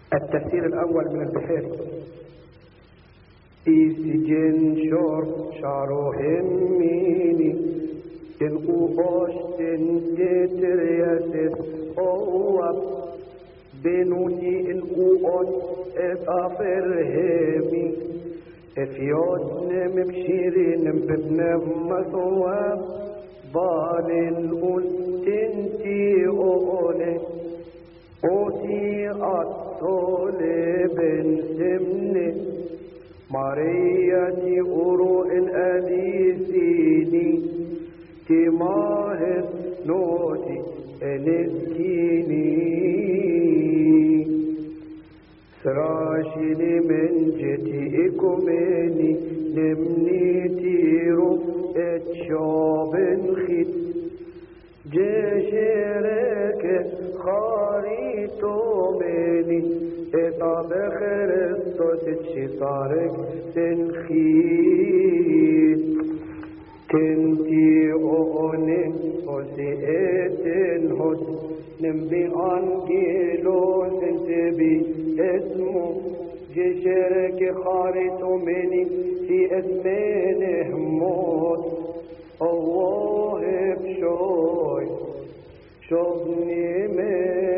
التفسير الأول من البحيري. إسجن شارو هميني تنقوش تنجتر يسف أواب بنوتي انقوش افافر همي افيوت نمبشيرين ببنم مثواب بالن قل تنتي أولي أوتي أطول بن سمني مارياتي أورو الأليسيني تماهر نوتي الاسكيني سراشني من جتي إكمني نمني تيرو اتشاب خيط جشرك خاريتو مني اتاب خرستوس تشتارك تنخيط تنتي أوني وسيئتن هد نمبي أنجيلوس انتبي اسمه جشرك خاريتو مني في اسمين هموت الله بشوي شوفني من